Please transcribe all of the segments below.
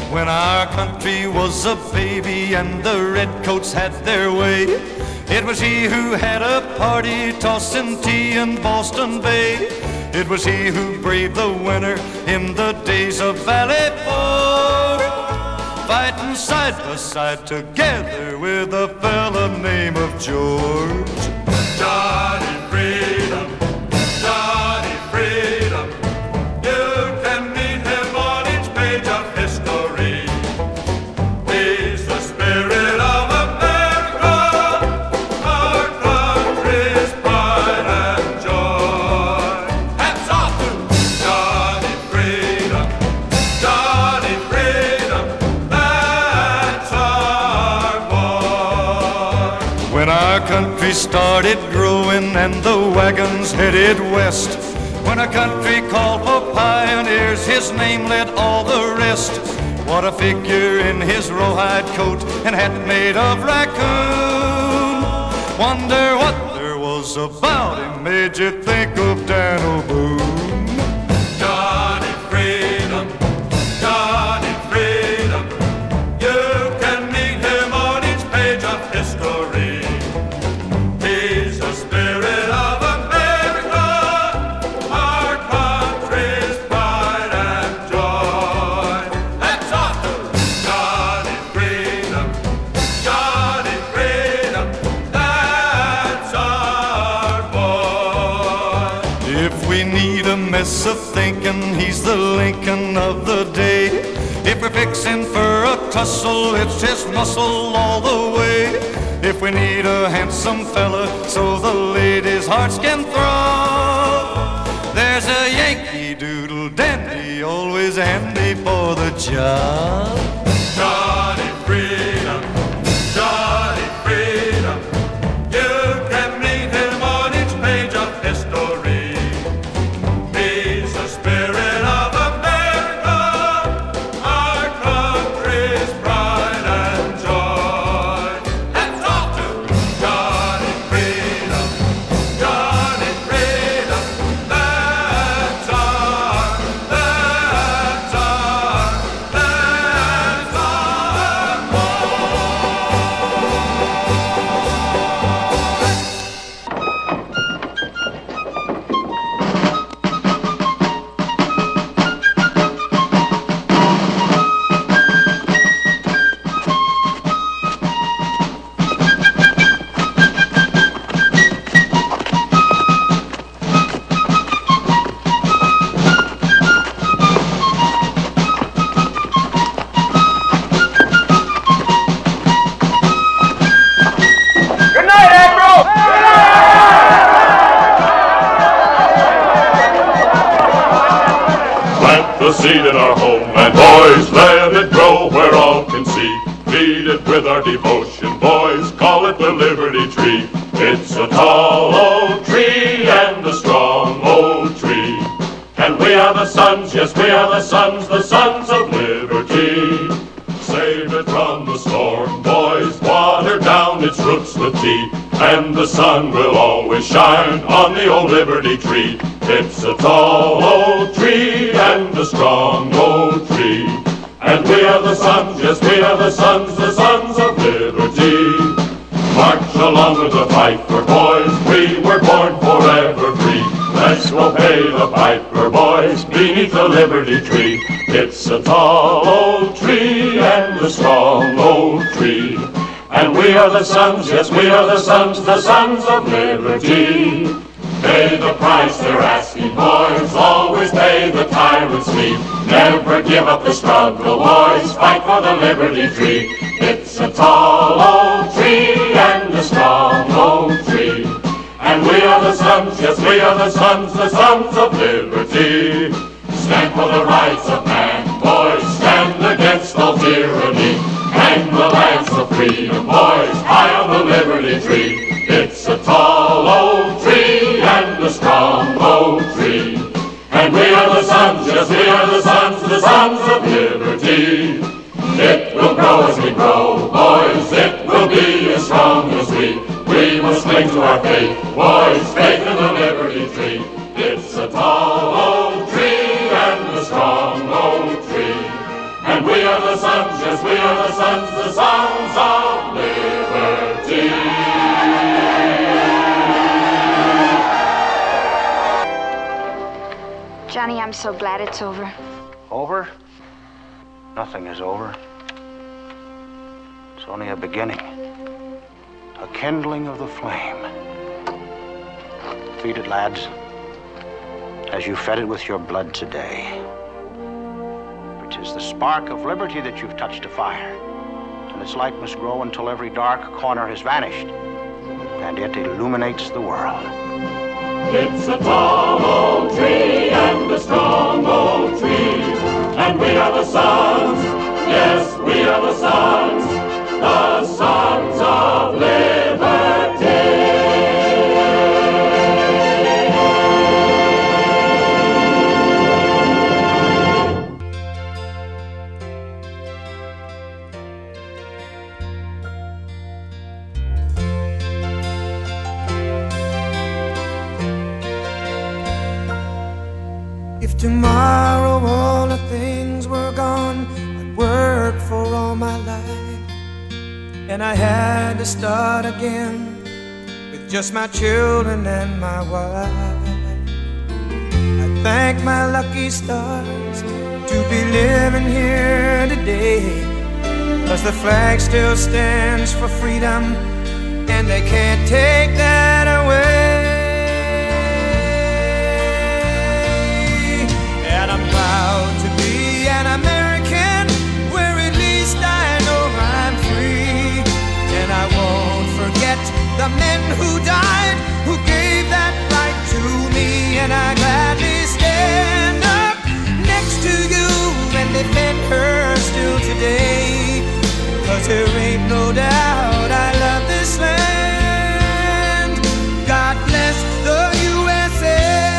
When our country was a baby and the redcoats had their way, it was he who had a party tossing tea in Boston Bay. It was he who braved the winter in the days of Valley Forge, fighting side by side together with a fella named of George. Johnny Freedom, Johnny Freedom, you can meet him on each page of history. He's the spirit of America, our country's pride and joy. Hats off to Johnny Freedom, Johnny Freedom, that's our boy. When our country started growing and the wagons headed west, when a country called for pioneers, his name led all the rest. What a figure in his rawhide coat and hat made of raccoon. Wonder what there was about him made you think of Daniel Boone. Johnny Freedom, Johnny Freedom, you can meet him on each page of history. He's the spirit of America, our country's pride and joy. Hats off to Johnny Freedom, Johnny Freedom, that's our boy. If we need a mess of thinking, he's the Lincoln of the day. If we're fixing for a tussle, it's his muscle all the way. If we need a handsome fella so the ladies' hearts can throb, there's a Yankee Doodle dandy always handy for the job. Johnny Freedom, Johnny Freedom, you can meet him on each page of history. He's the spirit of America, our country's pride and joy. Hats off to Johnny Freedom, Johnny Freedom, that's our The seed in our homeland, boys, let it grow where all can see. Feed it with our devotion, boys, call it the Liberty Tree. It's a tall old tree and a strong old tree. And we are the sons, yes, we are the sons of liberty. Save it from the storm, boys, water down its roots with tea. And the sun will always shine on the old Liberty Tree. It's a tall old tree and a strong old tree. And we are the sons, yes, we are the sons of liberty. March along with the fifer, boys, we were born forever free. Let's go pay the piper, boys, beneath the Liberty Tree. It's a tall old tree and a strong old tree. And we are the sons, yes, we are the sons of liberty. Pay the price they're asking, boys, always pay the tyrant's fee. Never give up the struggle, boys, fight for the Liberty Tree. It's a tall old tree and a strong old tree. And we are the sons, yes, we are the sons of liberty. Stand for the rights of man, boys, stand against all tyranny. Hang the lance of freedom, boys, high on the Liberty Tree. It's a tall old tree and a strong old tree. And we are the sons, yes, we are the sons of liberty. It will grow as we grow, boys, it will be as strong as we. We must cling to our faith, boys, faith in the Liberty Tree. It's a tall old tree and a strong old tree. And we are the sons Johnny, I'm so glad it's over. Over? Nothing is over. It's only a beginning. A kindling of the flame. Feed it, lads, as you fed it with your blood today. For 'tis the spark of liberty that you've touched to fire, and its light must grow until every dark corner has vanished, and it illuminates the world. It's a tall old tree and a strong old tree, and we are the sons, yes, we are the sons of liberty. If tomorrow all the things were gone I'd worked for all my life, and I had to start again with just my children and my wife, I thank my lucky stars to be living here today, 'cause the flag still stands for freedom, and they can't take that away. Proud to be an American, where at least I know I'm free. And I won't forget the men who died, who gave that right to me. And I gladly stand up next to you and defend her still today, 'cause there ain't no doubt I love this land. God bless the USA.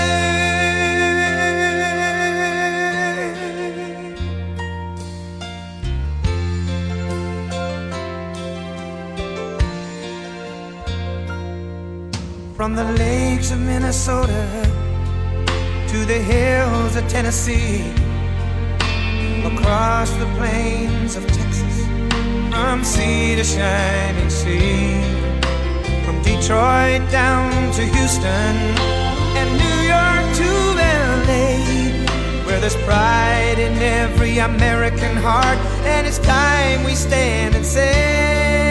From the lakes of Minnesota to the hills of Tennessee, across the plains of Texas, from sea to shining sea, from Detroit down to Houston and New York to LA, where there's pride in every American heart, and it's time we stand and say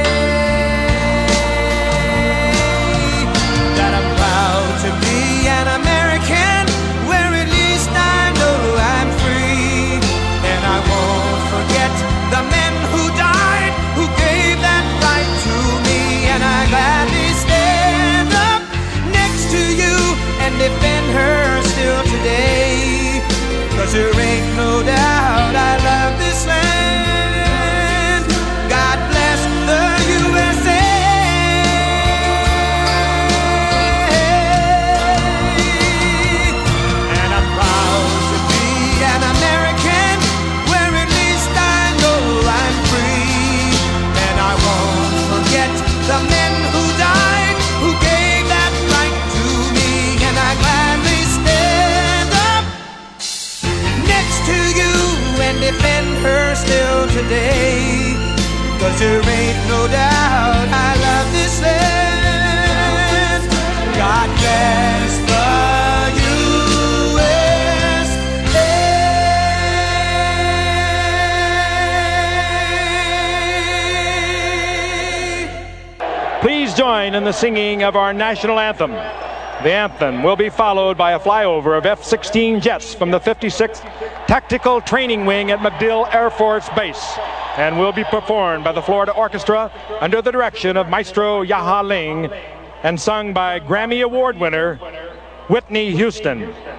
that I'm proud to be an American, where at least I know I'm free. And I won't forget the men who died, who gave that right to me. And I gladly stand up next to you and defend her still today, 'cause there ain't no doubt I love this land. God bless the USA. The men who died, who gave that right to me. And I gladly stand up next to you and defend her still today, 'cause there ain't no doubt I love this land. God bless the Please join in the singing of our national anthem. The anthem will be followed by a flyover of F-16 jets from the 56th Tactical Training Wing at MacDill Air Force Base, and will be performed by the Florida Orchestra under the direction of Maestro Yaha Ling, and sung by Grammy Award winner Whitney Houston.